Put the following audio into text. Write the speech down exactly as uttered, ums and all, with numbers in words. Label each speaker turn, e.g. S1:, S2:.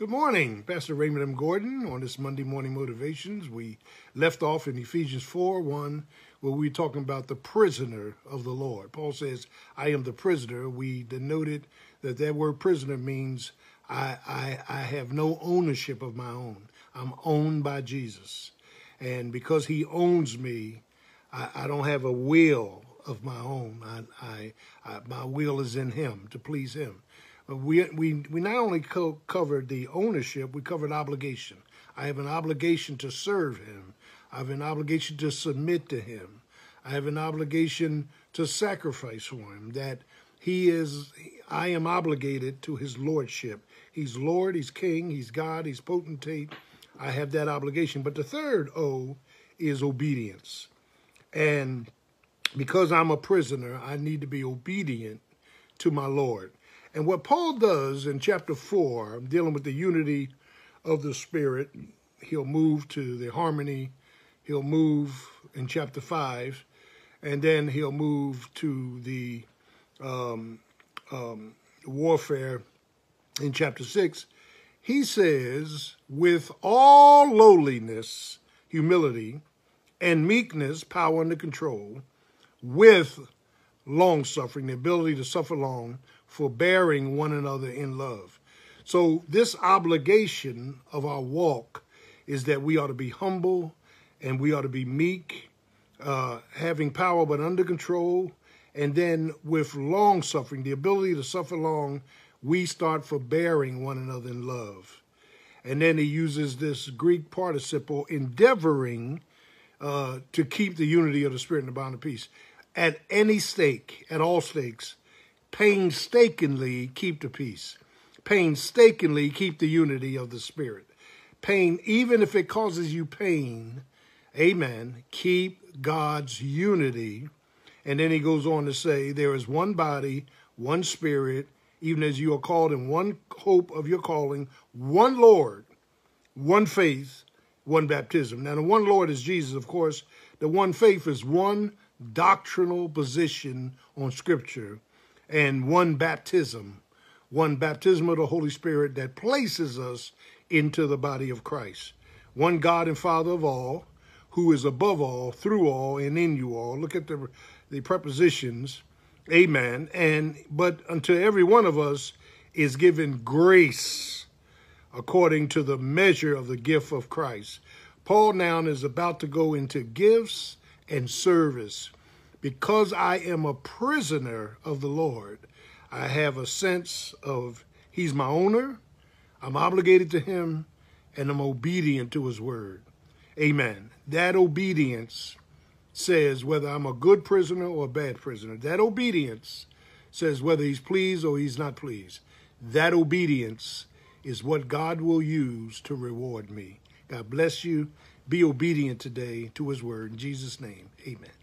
S1: Good morning, Pastor Raymond M. Gordon. On this Monday Morning Motivations, we left off in Ephesians four one, where we were talking about the prisoner of the Lord. Paul says, I am the prisoner. We denoted that that word prisoner means I, I, I have no ownership of my own. I'm owned by Jesus. And because he owns me, I, I don't have a will of my own. I, I, I, my will is in him, to please him. We, we, we not only co covered the ownership, we covered obligation. I have an obligation to serve him. I have an obligation to submit to him. I have an obligation to sacrifice for him, that he is, I am obligated to his lordship. He's Lord, he's King, he's God, he's potentate. I have that obligation. But the third O is obedience. And because I'm a prisoner, I need to be obedient to my Lord. And what Paul does in chapter four, dealing with the unity of the Spirit, he'll move to the harmony, he'll move in chapter five, and then he'll move to the um, um, warfare in chapter six. He says, with all lowliness, humility, and meekness, power under control, with long-suffering, the ability to suffer long, forbearing one another in love. So this obligation of our walk is that we ought to be humble and we ought to be meek, uh, having power but under control. And then with long-suffering, the ability to suffer long, we start forbearing one another in love. And then he uses this Greek participle, endeavoring uh, to keep the unity of the Spirit and the bond of peace. At any stake, at all stakes, painstakingly keep the peace. Painstakingly keep the unity of the Spirit. Pain, even if it causes you pain, amen, keep God's unity. And then he goes on to say, there is one body, one Spirit, even as you are called in one hope of your calling, one Lord, one faith, one baptism. Now, the one Lord is Jesus, of course. The one faith is one doctrinal position on Scripture, and one baptism, one baptism of the Holy Spirit that places us into the body of Christ. One God and Father of all, who is above all, through all, and in you all. Look at the, the prepositions, amen. And but unto every one of us is given grace according to the measure of the gift of Christ. Paul now is about to go into gifts and service. Because I am a prisoner of the Lord, I have a sense of he's my owner, I'm obligated to him, and I'm obedient to his word. Amen. That obedience says whether I'm a good prisoner or a bad prisoner. That obedience says whether he's pleased or he's not pleased. That obedience is what God will use to reward me. God bless you. Be obedient today to his word. In Jesus' name, amen.